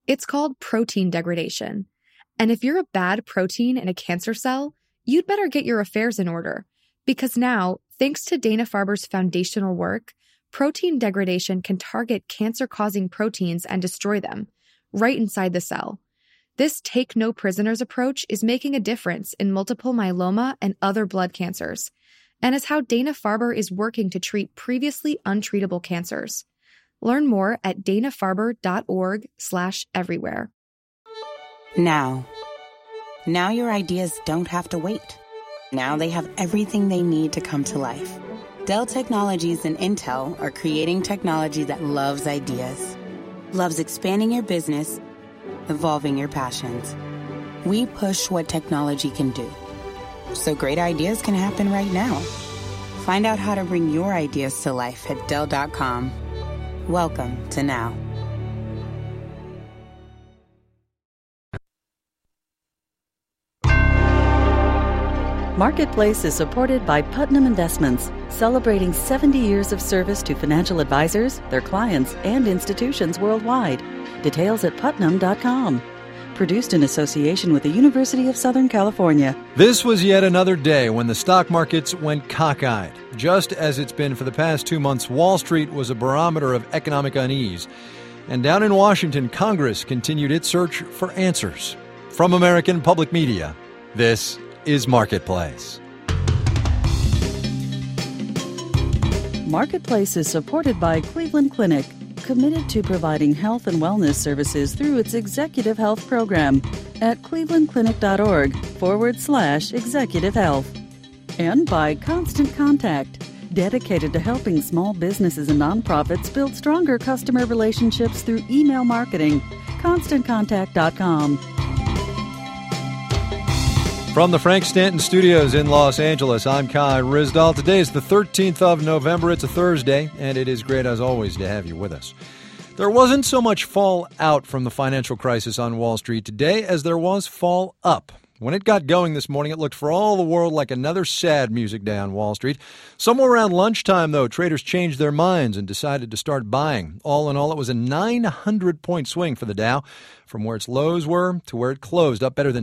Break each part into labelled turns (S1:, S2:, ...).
S1: It's called protein degradation. And if you're a bad protein in a cancer cell, you'd better get your affairs in order. Because now, thanks to Dana-Farber's foundational work, protein degradation can target cancer-causing proteins and destroy them, right inside the cell. This take-no-prisoners approach is making a difference in multiple myeloma and other blood cancers, and is how Dana-Farber is working to treat previously untreatable cancers. Learn more at danafarber.org/everywhere.
S2: Now your ideas don't have to wait. Now they have everything they need to come to life. Dell Technologies and Intel are creating technology that loves ideas, loves expanding your business, evolving your passions. We push what technology can do, so great ideas can happen right now. Find out how to bring your ideas to life at Dell.com. Welcome to Now.
S3: Marketplace is supported by Putnam Investments, celebrating 70 years of service to financial advisors, their clients, and institutions worldwide. Details at putnam.com. Produced in association with the University of Southern California.
S4: This was yet another day when the stock markets went cockeyed. Just as it's been for the past 2 months, Wall Street was a barometer of economic unease. And down in Washington, Congress continued its search for answers. From American Public Media, this is Marketplace.
S3: Marketplace is supported by Cleveland Clinic, committed to providing health and wellness services through its Executive Health Program at clevelandclinic.org/executive health. And by Constant Contact, dedicated to helping small businesses and nonprofits build stronger customer relationships through email marketing. ConstantContact.com.
S4: From the Frank Stanton Studios in Los Angeles, I'm Kai Ryssdal. Today is the 13th of November. It's a Thursday, and it is great, as always, to have you with us. There wasn't so much fallout from the financial crisis on Wall Street today as there was fall up. When it got going this morning, it looked for all the world like another sad music day on Wall Street. Somewhere around lunchtime, though, traders changed their minds and decided to start buying. All in all, it was a 900-point swing for the Dow, from where its lows were to where it closed, up better than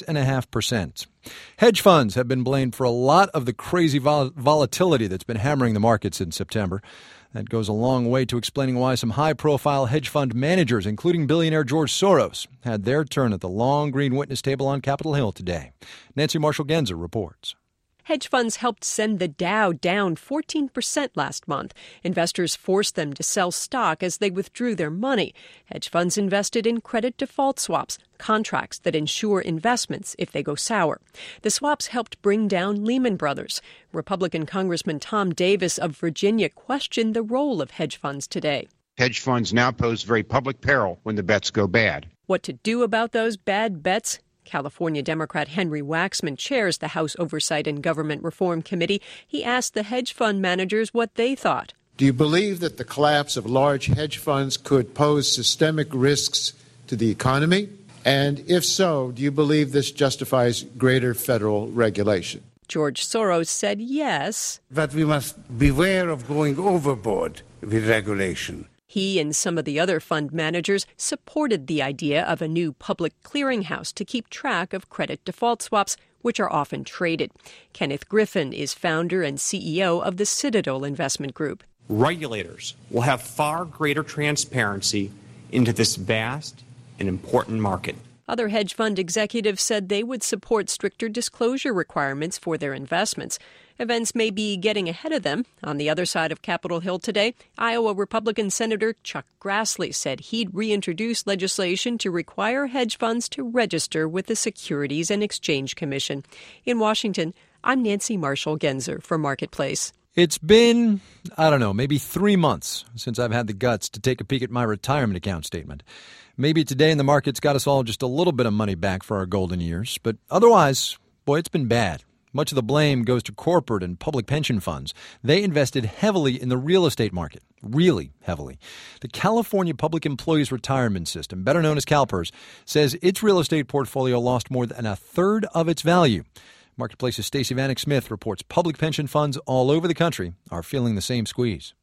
S4: 6.5%. Hedge funds have been blamed for a lot of the crazy volatility that's been hammering the markets in September. That goes a long way to explaining why some high-profile hedge fund managers, including billionaire George Soros, had their turn at the long green witness table on Capitol Hill today. Nancy Marshall-Genzer reports.
S5: Hedge funds helped send the Dow down 14% last month. Investors forced them to sell stock as they withdrew their money. Hedge funds invested in credit default swaps, contracts that insure investments if they go sour. The swaps helped bring down Lehman Brothers. Republican Congressman Tom Davis of Virginia questioned the role of hedge funds today.
S6: Hedge funds now pose very public peril when the bets go bad.
S5: What to do about those bad bets? California Democrat Henry Waxman chairs the House Oversight and Government Reform Committee. He asked the hedge fund managers what they thought.
S7: Do you believe that the collapse of large hedge funds could pose systemic risks to the economy? And if so, do you believe this justifies greater federal regulation?
S5: George Soros said yes.
S8: But we must beware of going overboard with regulation.
S5: He and some of the other fund managers supported the idea of a new public clearinghouse to keep track of credit default swaps, which are often traded. Kenneth Griffin is founder and CEO of the Citadel Investment Group.
S9: Regulators will have far greater transparency into this vast and important market.
S5: Other hedge fund executives said they would support stricter disclosure requirements for their investments. Events may be getting ahead of them. On the other side of Capitol Hill today, Iowa Republican Senator Chuck Grassley said he'd reintroduce legislation to require hedge funds to register with the Securities and Exchange Commission. In Washington, I'm Nancy Marshall-Genzer for Marketplace.
S4: It's been, maybe 3 months since I've had the guts to take a peek at my retirement account statement. Maybe today in the market's got us all just a little bit of money back for our golden years, but otherwise, boy, it's been bad. Much of the blame goes to corporate and public pension funds. They invested heavily in the real estate market, really heavily. The California Public Employees Retirement System, better known as CalPERS, says its real estate portfolio lost more than a third of its value. Marketplace's Stacey Vanek Smith reports public pension funds all over the country are feeling the same squeeze.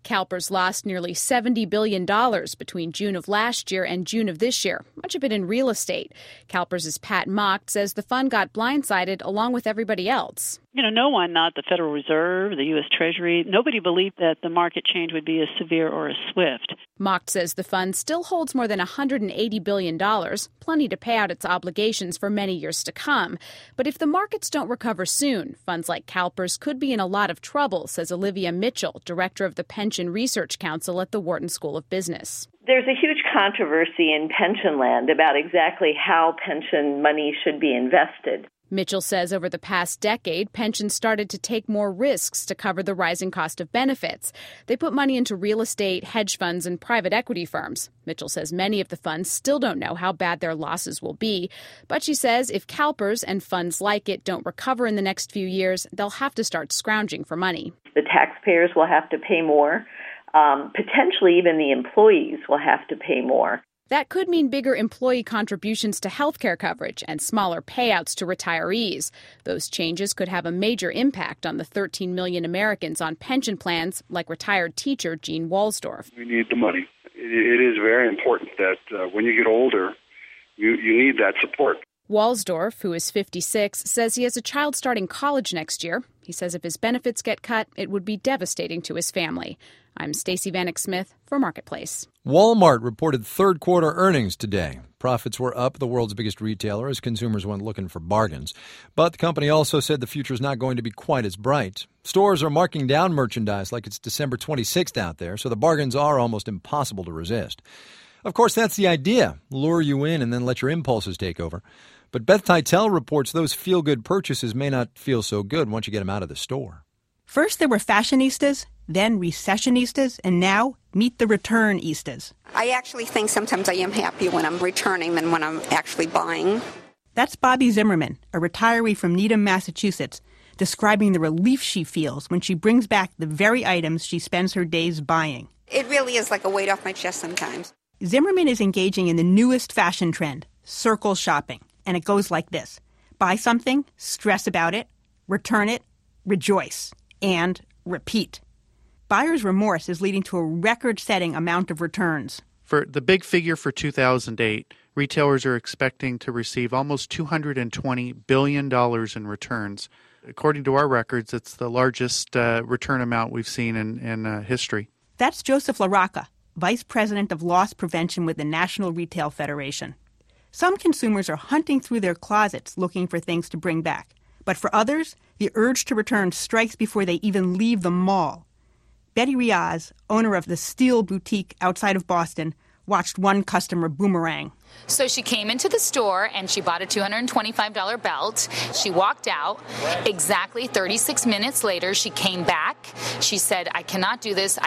S10: CalPERS lost nearly $70 billion between June of last year and June of this year, much of it in real estate. CalPERS' Pat Mock says the fund got blindsided along with everybody else.
S11: No one, not the Federal Reserve, the U.S. Treasury, nobody believed that the market change would be as severe or as swift.
S10: Mock says the fund still holds more than $180 billion, plenty to pay out its obligations for many years to come. But if the markets don't recover soon, funds like CalPERS could be in a lot of trouble, says Olivia Mitchell, director of the Pension Research Council at the Wharton School of Business.
S12: There's a huge controversy in pension land about exactly how pension money should be invested.
S10: Mitchell says over the past decade, pensions started to take more risks to cover the rising cost of benefits. They put money into real estate, hedge funds, and private equity firms. Mitchell says many of the funds still don't know how bad their losses will be. But she says if CalPERS and funds like it don't recover in the next few years, they'll have to start scrounging for money.
S12: The taxpayers will have to pay more. Potentially even the employees will have to pay more.
S10: That could mean bigger employee contributions to health care coverage and smaller payouts to retirees. Those changes could have a major impact on the 13 million Americans on pension plans, like retired teacher Gene Walsdorf.
S13: We need the money. It is very important that when you get older, you need that support.
S10: Walsdorf, who is 56, says he has a child starting college next year. He says if his benefits get cut, it would be devastating to his family. I'm Stacey Vanek Smith for Marketplace.
S4: Walmart reported third quarter earnings today. Profits were up, the world's biggest retailer, as consumers went looking for bargains. But the company also said the future is not going to be quite as bright. Stores are marking down merchandise like it's December 26th out there, so the bargains are almost impossible to resist. Of course, that's the idea. Lure you in and then let your impulses take over. But Beth Titel reports those feel-good purchases may not feel so good once you get them out of the store.
S14: First there were fashionistas, then recessionistas, and now meet the returnistas.
S15: I actually think sometimes I am happier when I'm returning than when I'm actually buying.
S14: That's Bobby Zimmerman, a retiree from Needham, Massachusetts, describing the relief she feels when she brings back the very items she spends her days buying.
S15: It really is like a weight off my chest sometimes.
S14: Zimmerman is engaging in the newest fashion trend, circle shopping, and it goes like this. Buy something, stress about it, return it, rejoice, and repeat. Buyer's remorse is leading to a record-setting amount of returns.
S16: For the big figure for 2008, retailers are expecting to receive almost $220 billion in returns. According to our records, it's the largest return amount we've seen in history.
S14: That's Joseph LaRocca, Vice President of Loss Prevention with the National Retail Federation. Some consumers are hunting through their closets looking for things to bring back. But for others, the urge to return strikes before they even leave the mall. Betty Riaz, owner of the Steel Boutique outside of Boston, watched one customer boomerang.
S17: So she came into the store and she bought a $225 belt. She walked out. Exactly 36 minutes later, she came back. She said, I cannot do this.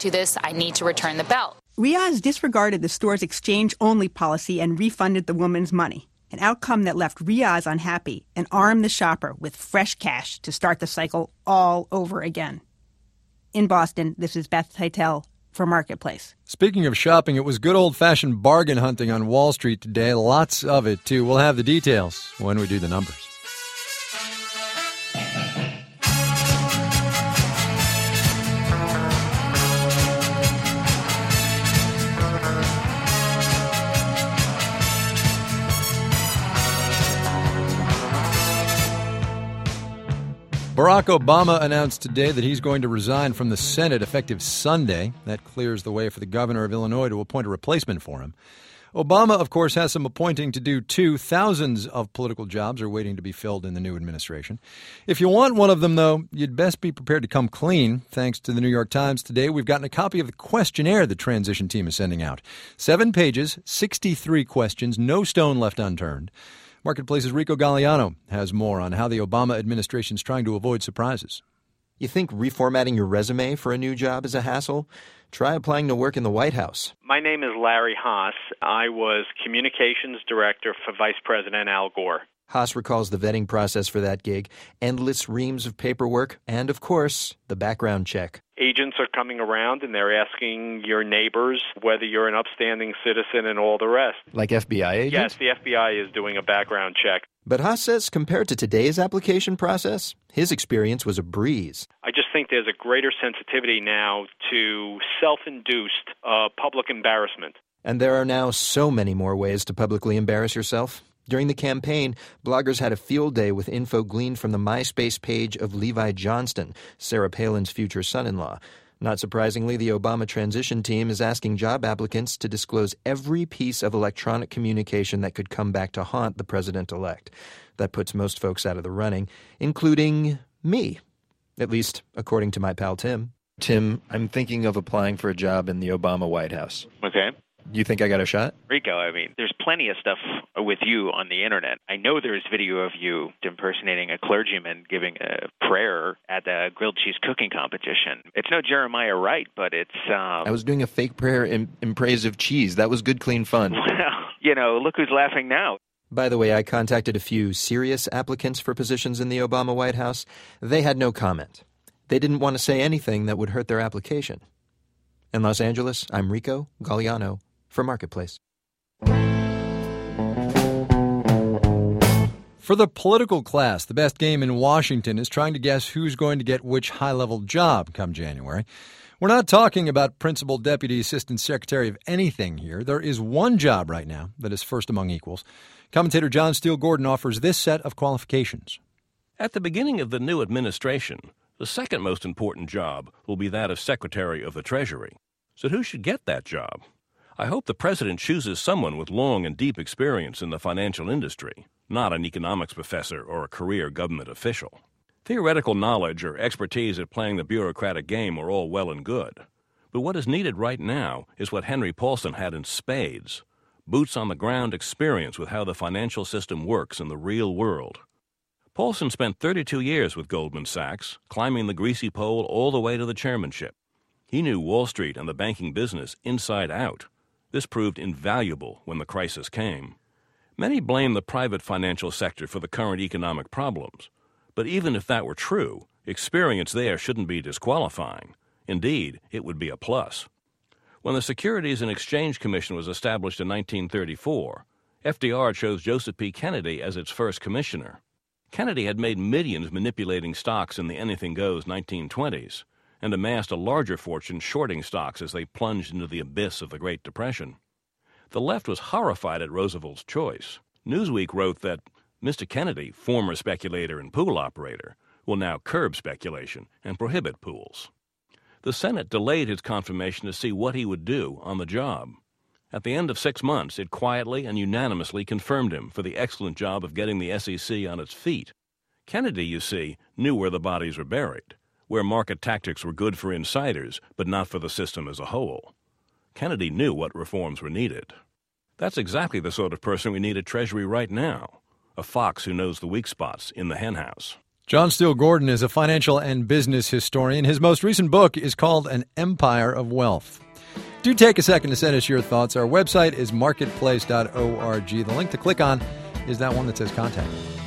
S17: I need to return the belt.
S14: Riaz disregarded the store's exchange-only policy and refunded the woman's money, an outcome that left Riaz unhappy and armed the shopper with fresh cash to start the cycle all over again. In Boston, this is Beth Titel for Marketplace.
S4: Speaking of shopping, it was good old-fashioned bargain hunting on Wall Street today. Lots of it, too. We'll have the details when we do the numbers. Barack Obama announced today that he's going to resign from the Senate effective Sunday. That clears the way for the governor of Illinois to appoint a replacement for him. Obama, of course, has some appointing to do, too. Thousands of political jobs are waiting to be filled in the new administration. If you want one of them, though, you'd best be prepared to come clean. Thanks to the New York Times today, we've gotten a copy of the questionnaire the transition team is sending out. 7 pages, 63 questions, no stone left unturned. Marketplace's Rico Galliano has more on how the Obama administration is trying to avoid surprises.
S18: You think reformatting your resume for a new job is a hassle? Try applying to work in the White House.
S19: My name is Larry Haas. I was communications director for Vice President Al Gore.
S18: Haas recalls the vetting process for that gig, endless reams of paperwork, and, of course, the background check.
S19: Agents are coming around and they're asking your neighbors whether you're an upstanding citizen and all the rest.
S18: Like FBI agents?
S19: Yes, the FBI is doing a background check.
S18: But Haas says compared to today's application process, his experience was a breeze.
S19: I just think there's a greater sensitivity now to self-induced public embarrassment.
S18: And there are now so many more ways to publicly embarrass yourself. During the campaign, bloggers had a field day with info gleaned from the MySpace page of Levi Johnston, Sarah Palin's future son-in-law. Not surprisingly, the Obama transition team is asking job applicants to disclose every piece of electronic communication that could come back to haunt the president-elect. That puts most folks out of the running, including me, at least according to my pal Tim. Tim, I'm thinking of applying for a job in the Obama White House.
S20: Okay.
S18: You think I got a shot?
S20: Rico, I mean, there's plenty of stuff with you on the internet. I know there's video of you impersonating a clergyman giving a prayer at the grilled cheese cooking competition. It's no Jeremiah Wright, but it's...
S18: I was doing a fake prayer in praise of cheese. That was good, clean fun.
S20: Well, look who's laughing now.
S18: By the way, I contacted a few serious applicants for positions in the Obama White House. They had no comment. They didn't want to say anything that would hurt their application. In Los Angeles, I'm Rico Galliano for Marketplace.
S4: For the political class, the best game in Washington is trying to guess who's going to get which high-level job come January. We're not talking about principal, deputy, assistant secretary of anything here. There is one job right now that is first among equals. Commentator John Steele Gordon offers this set of qualifications.
S21: At the beginning of the new administration, the second most important job will be that of Secretary of the Treasury. So who should get that job? I hope the president chooses someone with long and deep experience in the financial industry, not an economics professor or a career government official. Theoretical knowledge or expertise at playing the bureaucratic game are all well and good. But what is needed right now is what Henry Paulson had in spades: boots-on-the-ground experience with how the financial system works in the real world. Paulson spent 32 years with Goldman Sachs, climbing the greasy pole all the way to the chairmanship. He knew Wall Street and the banking business inside out. This proved invaluable when the crisis came. Many blame the private financial sector for the current economic problems. But even if that were true, experience there shouldn't be disqualifying. Indeed, it would be a plus. When the Securities and Exchange Commission was established in 1934, FDR chose Joseph P. Kennedy as its first commissioner. Kennedy had made millions manipulating stocks in the anything-goes 1920s and amassed a larger fortune shorting stocks as they plunged into the abyss of the Great Depression. The left was horrified at Roosevelt's choice. Newsweek wrote that Mr. Kennedy, former speculator and pool operator, will now curb speculation and prohibit pools. The Senate delayed his confirmation to see what he would do on the job. At the end of 6 months, it quietly and unanimously confirmed him for the excellent job of getting the SEC on its feet. Kennedy, you see, knew where the bodies were buried, where market tactics were good for insiders but not for the system as a whole. Kennedy knew what reforms were needed. That's exactly the sort of person we need at Treasury right now, a fox who knows the weak spots in the henhouse.
S4: John Steele Gordon is a financial and business historian. His most recent book is called An Empire of Wealth. Do take a second to send us your thoughts. Our website is marketplace.org. The link to click on is that one that says Contact.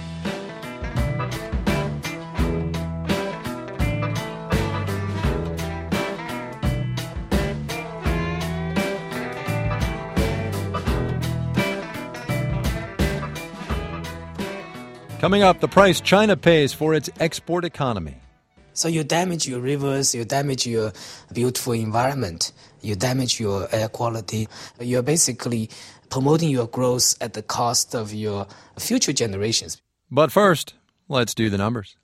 S4: Coming up, the price China pays for its export economy.
S22: So you damage your rivers, you damage your beautiful environment, you damage your air quality. You're basically promoting your growth at the cost of your future generations.
S4: But first, let's do the numbers.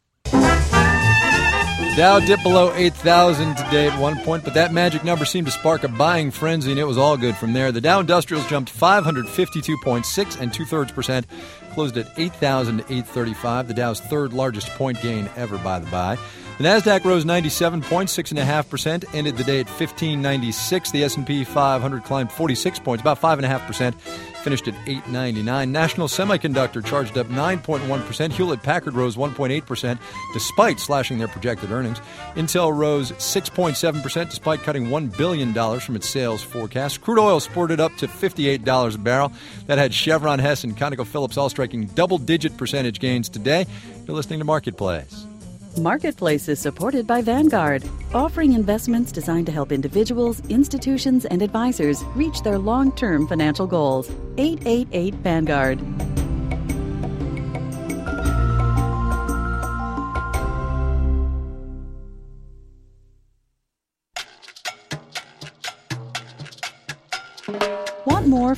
S4: Dow dipped below 8,000 today at one point, but that magic number seemed to spark a buying frenzy, and it was all good from there. The Dow Industrials jumped 552.6 2/3%, closed at 8,835, the Dow's third largest point gain ever by the buy. The Nasdaq rose 97 points, 6.5%, ended the day at 1596. The S&P 500 climbed 46 points, about 5.5%, finished at 899. National Semiconductor charged up 9.1%. Hewlett-Packard rose 1.8%, despite slashing their projected earnings. Intel rose 6.7%, despite cutting $1 billion from its sales forecast. Crude oil sported up to $58 a barrel. That had Chevron, Hess, and ConocoPhillips all striking double-digit percentage gains today. You're listening to Marketplace.
S3: Marketplace is supported by Vanguard, offering investments designed to help individuals, institutions, and advisors reach their long-term financial goals. 888-VANGUARD.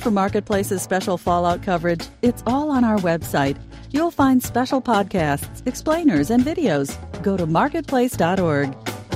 S3: for Marketplace's special fallout coverage? It's all on our website. You'll find special podcasts, explainers, and videos. Go to marketplace.org.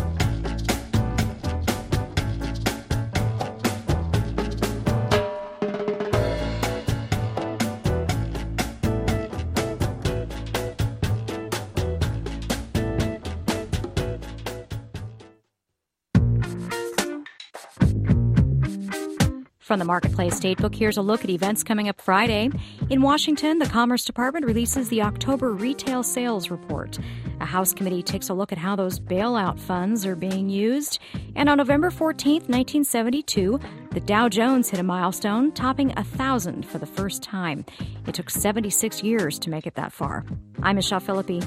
S1: From the Marketplace Statebook, here's a look at events coming up Friday. In Washington, the Commerce Department releases the October retail sales report. A House committee takes a look at how those bailout funds are being used. And on November 14th, 1972, the Dow Jones hit a milestone, topping 1,000 for the first time. It took 76 years to make it that far. I'm Michelle Philippi.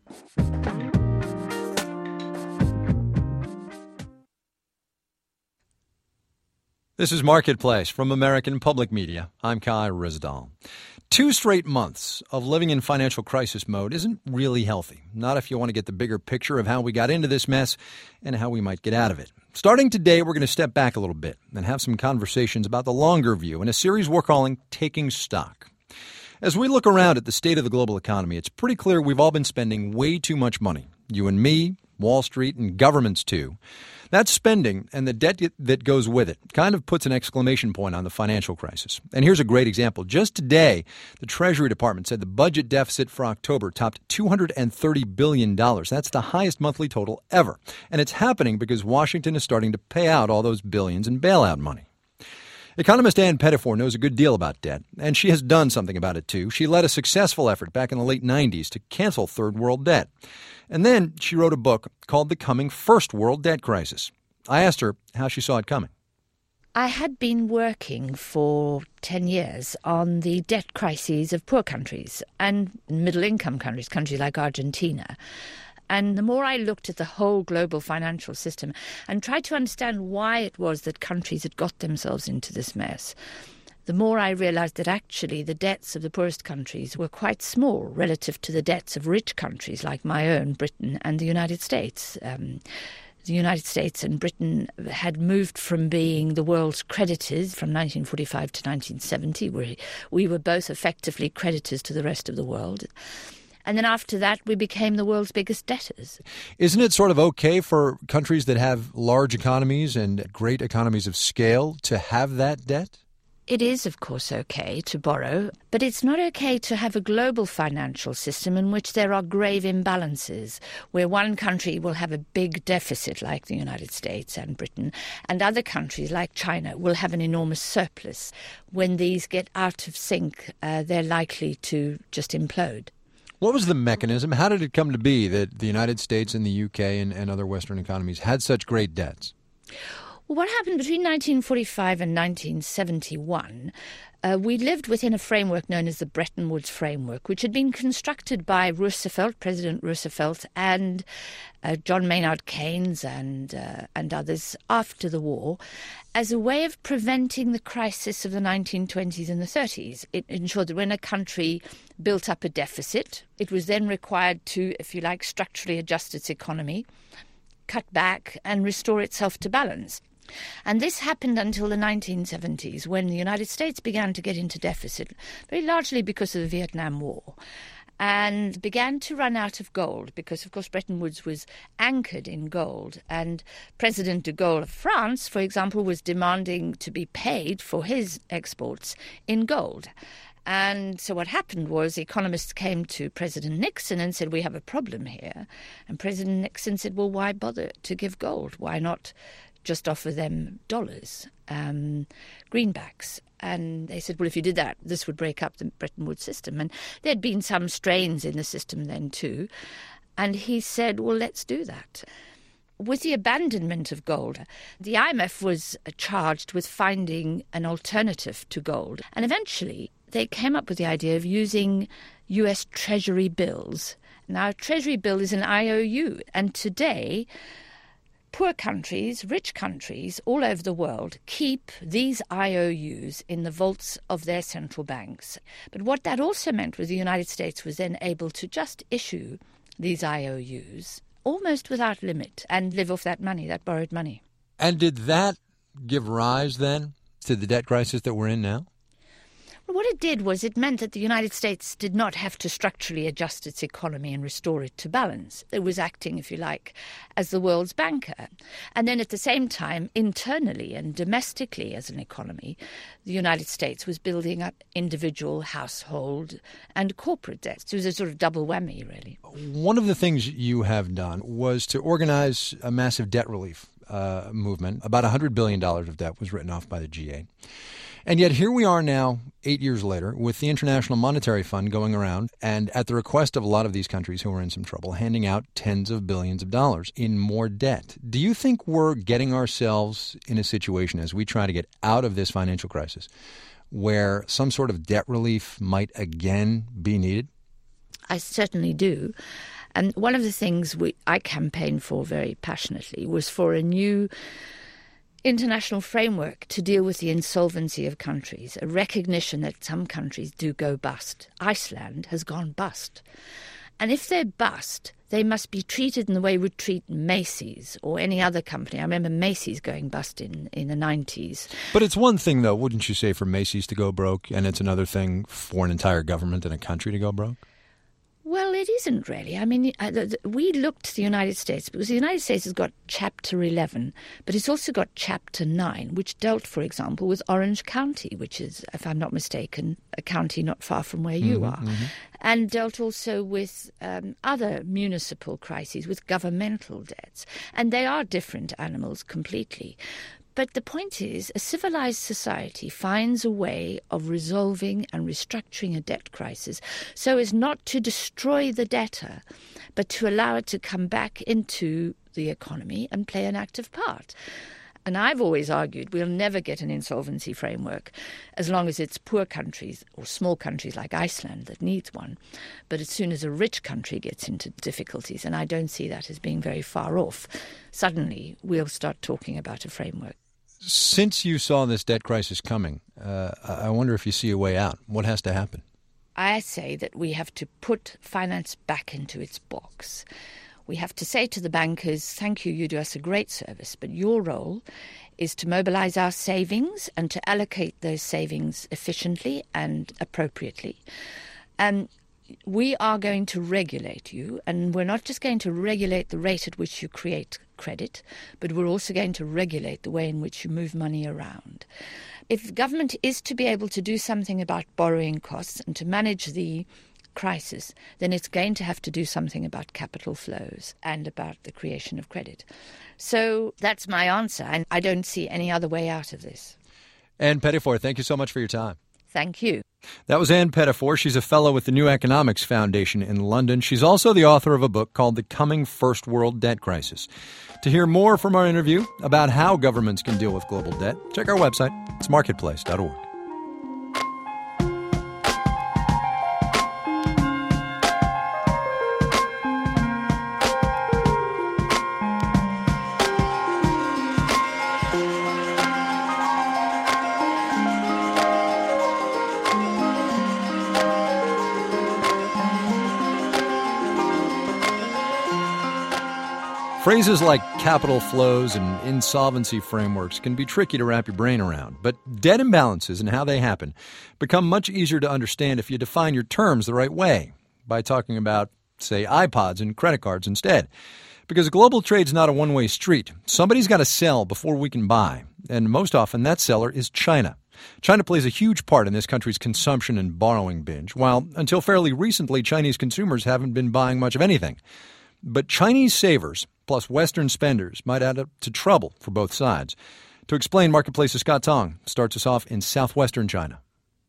S4: This is Marketplace from American Public Media. I'm Kai Ryssdal. 2 straight months of living in financial crisis mode isn't really healthy. Not if you want to get the bigger picture of how we got into this mess and how we might get out of it. Starting today, we're going to step back a little bit and have some conversations about the longer view in a series we're calling Taking Stock. As we look around at the state of the global economy, it's pretty clear we've all been spending way too much money. You and me, Wall Street, and governments too. That spending and the debt that goes with it kind of puts an exclamation point on the financial crisis. And here's a great example. Just today, the Treasury Department said the budget deficit for October topped $230 billion. That's the highest monthly total ever. And it's happening because Washington is starting to pay out all those billions in bailout money. Economist Ann Pettifor knows a good deal about debt, and she has done something about it, too. She led a successful effort back in the late 90s to cancel third world debt. And then she wrote a book called The Coming First World Debt Crisis. I asked her how she saw it coming.
S2: I had been working for 10 years on the debt crises of poor countries and middle-income countries, countries like Argentina. And the more I looked at the whole global financial system and tried to understand why it was that countries had got themselves into this mess, the more I realized that actually the debts of the poorest countries were quite small relative to the debts of rich countries like my own, Britain, and the United States. The United States and Britain had moved from being the world's creditors from 1945 to 1970, where we were both effectively creditors to the rest of the world. And then after that, we became the world's biggest debtors.
S4: Isn't it sort of okay for countries that have large economies and great economies of scale to have that debt?
S2: It is, of course, okay to borrow, but it's not okay to have a global financial system in which there are grave imbalances, where one country will have a big deficit like the United States and Britain, and other countries like China will have an enormous surplus. When these get out of sync, they're likely to just implode.
S4: What was the mechanism? How did it come to be that the United States and the UK and other Western economies had such great debts?
S2: Well, what happened between 1945 and 1971, we lived within a framework known as the Bretton Woods Framework, which had been constructed by Roosevelt, President Roosevelt, and John Maynard Keynes and others after the war, as a way of preventing the crisis of the 1920s and the 30s. It ensured that when a country built up a deficit, it was then required to, if you like, structurally adjust its economy, cut back and restore itself to balance. And this happened until the 1970s, when the United States began to get into deficit, very largely because of the Vietnam War, and began to run out of gold, because, of course, Bretton Woods was anchored in gold. And President de Gaulle of France, for example, was demanding to be paid for his exports in gold. And so what happened was economists came to President Nixon and said, we have a problem here. And President Nixon said, well, why bother to give gold? Why not just offer them dollars, greenbacks? And they said, well, if you did that, this would break up the Bretton Woods system. And there had been some strains in the system then too. And he said, well, let's do that. With the abandonment of gold, the IMF was charged with finding an alternative to gold. And eventually they came up with the idea of using U.S. Treasury bills. Now, a Treasury bill is an IOU. And today, poor countries, rich countries all over the world keep these IOUs in the vaults of their central banks. But what that also meant was the United States was then able to just issue these IOUs almost without limit and live off that money, that borrowed money.
S4: And did that give rise then to the debt crisis that we're in now?
S2: What it did was it meant that the United States did not have to structurally adjust its economy and restore it to balance. It was acting, if you like, as the world's banker. And then at the same time, internally and domestically as an economy, the United States was building up individual, household and corporate debts. It was a sort of double whammy, really.
S4: One of the things you have done was to organize a massive debt relief movement. About $100 billion of debt was written off by the G8. And yet here we are now, 8 years later, with the International Monetary Fund going around and, at the request of a lot of these countries who are in some trouble, handing out tens of billions of dollars in more debt. Do you think we're getting ourselves in a situation, as we try to get out of this financial crisis, where some sort of debt relief might again be needed?
S2: I certainly do. And one of the things I campaigned for very passionately was for a new international framework to deal with the insolvency of countries, a recognition that some countries do go bust. Iceland has gone bust. And if they bust, they must be treated in the way we'd treat Macy's or any other company. I remember Macy's going bust in the 90s.
S4: But it's one thing, though, wouldn't you say, for Macy's to go broke, and it's another thing for an entire government and a country to go broke?
S2: Well, it isn't really. I mean, we looked to the United States because the United States has got Chapter 11, but it's also got Chapter 9, which dealt, for example, with Orange County, which is, if I'm not mistaken, a county not far from where you are, and dealt also with other municipal crises, with governmental debts. And they are different animals completely. But the point is, a civilized society finds a way of resolving and restructuring a debt crisis so as not to destroy the debtor, but to allow it to come back into the economy and play an active part. And I've always argued we'll never get an insolvency framework as long as it's poor countries or small countries like Iceland that needs one. But as soon as a rich country gets into difficulties, and I don't see that as being very far off, suddenly we'll start talking about a framework.
S4: Since you saw this debt crisis coming, I wonder if you see a way out. What has to happen?
S2: I say that we have to put finance back into its box. We have to say to the bankers, thank you, you do us a great service, but your role is to mobilize our savings and to allocate those savings efficiently and appropriately. We are going to regulate you, and we're not just going to regulate the rate at which you create credit, but we're also going to regulate the way in which you move money around. If government is to be able to do something about borrowing costs and to manage the crisis, then it's going to have to do something about capital flows and about the creation of credit. So that's my answer, and I don't see any other way out of this.
S4: Anne Pettifor, thank you so much for your time.
S2: Thank you.
S4: That was Anne Pettifor. She's a fellow with the New Economics Foundation in London. She's also the author of a book called The Coming First World Debt Crisis. To hear more from our interview about how governments can deal with global debt, check our website. It's marketplace.org. Phrases like capital flows and insolvency frameworks can be tricky to wrap your brain around, but debt imbalances and how they happen become much easier to understand if you define your terms the right way, by talking about, say, iPods and credit cards instead. Because global trade's not a one-way street. Somebody's got to sell before we can buy, and most often that seller is China. China plays a huge part in this country's consumption and borrowing binge, while until fairly recently Chinese consumers haven't been buying much of anything. But Chinese savers plus Western spenders might add up to trouble for both sides. To explain, Marketplace's Scott Tong starts us off in southwestern China.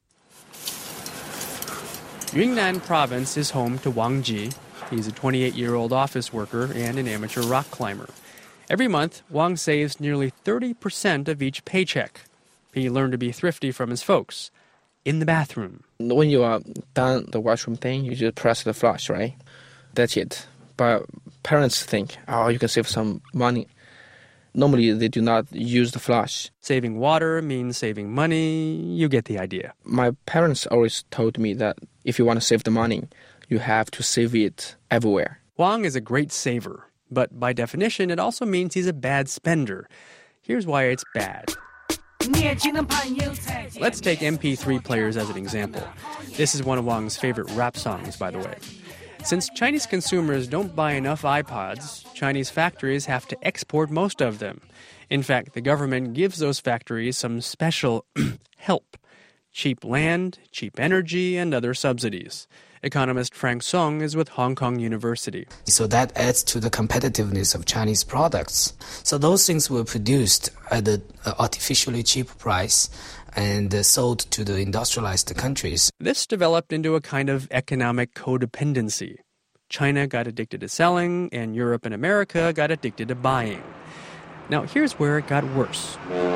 S6: Yunnan province is home to Wang Ji. He's a 28-year-old office worker and an amateur rock climber. Every month, Wang saves nearly 30% of each paycheck. He learned to be thrifty from his folks. In the bathroom.
S7: When you are done the washroom thing, you just press the flush, right? That's it. But parents think, you can save some money. Normally, they do not use the flush.
S6: Saving water means saving money. You get the idea.
S7: My parents always told me that if you want to save the money, you have to save it everywhere.
S6: Wang is a great saver, but by definition, it also means he's a bad spender. Here's why it's bad. Let's take MP3 players as an example. This is one of Wang's favorite rap songs, by the way. Since Chinese consumers don't buy enough iPods, Chinese factories have to export most of them. In fact, the government gives those factories some special help: cheap land, cheap energy, and other subsidies. Economist Frank Song is with Hong Kong University.
S22: So that adds to the competitiveness of Chinese products. So those things were produced at an artificially cheap price and sold to the industrialized countries.
S6: This developed into a kind of economic codependency. China got addicted to selling, and Europe and America got addicted to buying. Now, here's where it got worse.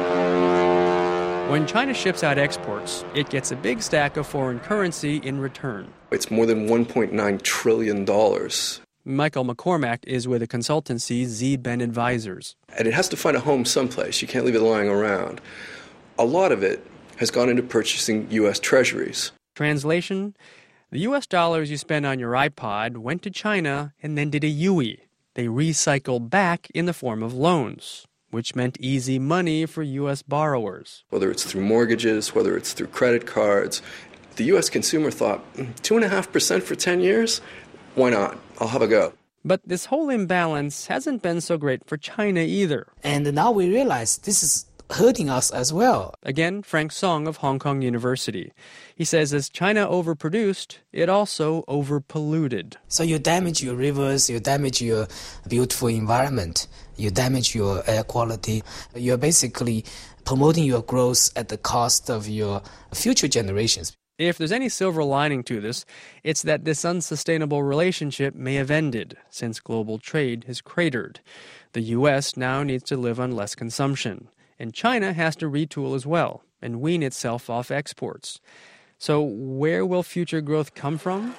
S6: When China ships out exports, it gets a big stack of foreign currency in return.
S8: It's more than $1.9 trillion.
S6: Michael McCormack is with the consultancy Z-Ben Advisors.
S8: And it has to find a home someplace. You can't leave it lying around. A lot of it has gone into purchasing U.S. treasuries.
S6: Translation: the U.S. dollars you spend on your iPod went to China and then did a UE. They recycled back in the form of loans, which meant easy money for U.S. borrowers.
S8: Whether it's through mortgages, whether it's through credit cards, the U.S. consumer thought, 2.5% for 10 years? Why not? I'll have a go.
S6: But this whole imbalance hasn't been so great for China either.
S22: And now we realize this is hurting us as well.
S6: Again, Frank Song of Hong Kong University. He says as China overproduced, it also overpolluted.
S22: So you damage your rivers, you damage your beautiful environment, you damage your air quality. You're basically promoting your growth at the cost of your future generations.
S6: If there's any silver lining to this, it's that this unsustainable relationship may have ended since global trade has cratered. The U.S. now needs to live on less consumption, and China has to retool as well and wean itself off exports. So where will future growth come from?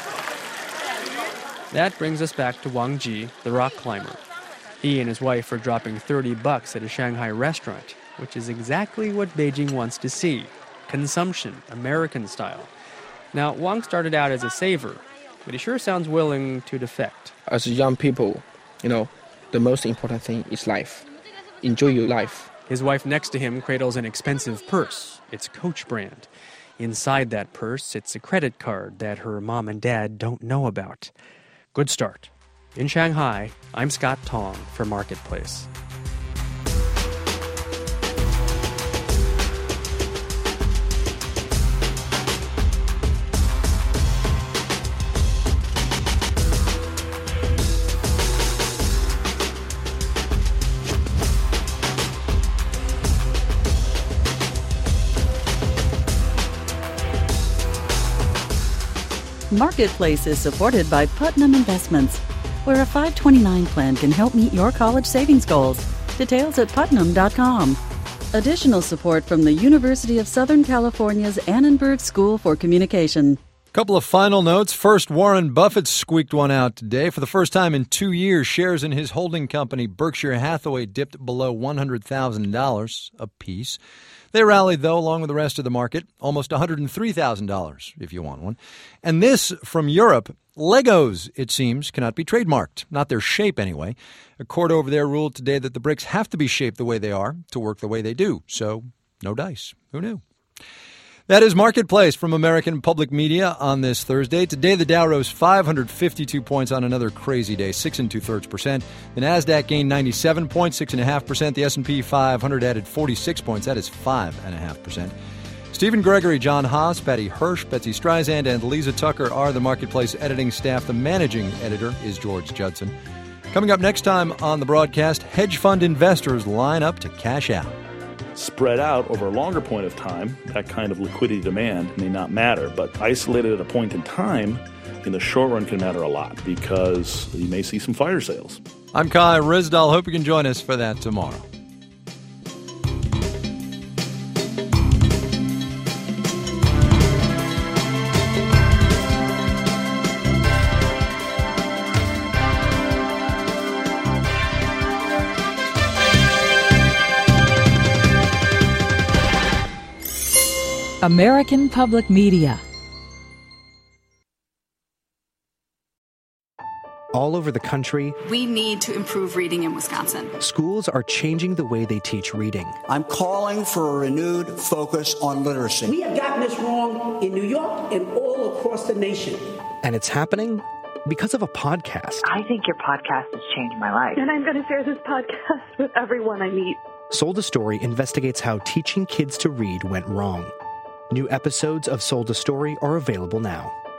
S6: That brings us back to Wang Ji, the rock climber. He and his wife are dropping $30 at a Shanghai restaurant, which is exactly what Beijing wants to see. Consumption, American style. Now, Wang started out as a saver, but he sure sounds willing to defect.
S7: As young people, the most important thing is life. Enjoy your life.
S6: His wife next to him cradles an expensive purse. It's Coach brand. Inside that purse sits a credit card that her mom and dad don't know about. Good start. In Shanghai, I'm Scott Tong for Marketplace.
S3: Marketplace is supported by Putnam Investments, where a 529 plan can help meet your college savings goals. Details at putnam.com. Additional support from the University of Southern California's Annenberg School for Communication.
S4: Couple of final notes. First, Warren Buffett squeaked one out today. For the first time in 2 years, shares in his holding company, Berkshire Hathaway, dipped below $100,000 apiece. They rallied, though, along with the rest of the market, almost $103,000, if you want one. And this from Europe. Legos, it seems, cannot be trademarked. Not their shape, anyway. A court over there ruled today that the bricks have to be shaped the way they are to work the way they do. So, no dice. Who knew? That is Marketplace from American Public Media on this Thursday. Today, the Dow rose 552 points on another crazy day, 6 2/3%. The Nasdaq gained 97 points, 6.5%. The S&P 500 added 46 points. That is 5.5%. Stephen Gregory, John Haas, Patty Hirsch, Betsy Streisand, and Lisa Tucker are the Marketplace editing staff. The managing editor is George Judson. Coming up next time on the broadcast, hedge fund investors line up to cash out.
S9: Spread out over a longer point of time, that kind of liquidity demand may not matter, but isolated at a point in time, in the short run can matter a lot because you may see some fire sales.
S4: I'm Kai Ryssdal. Hope you can join us for that tomorrow.
S23: American Public Media.
S5: all over the country.
S11: We need to improve reading in Wisconsin.
S5: Schools are changing the way they teach reading.
S23: I'm calling for a renewed focus on literacy.
S24: We have gotten this wrong in New York and all across the nation.
S5: And it's happening because of a podcast.
S25: I think your podcast has changed my life.
S26: And I'm going to share this podcast with everyone I meet.
S5: Sold a Story investigates how teaching kids to read went wrong. New episodes of Sold a Story are available now.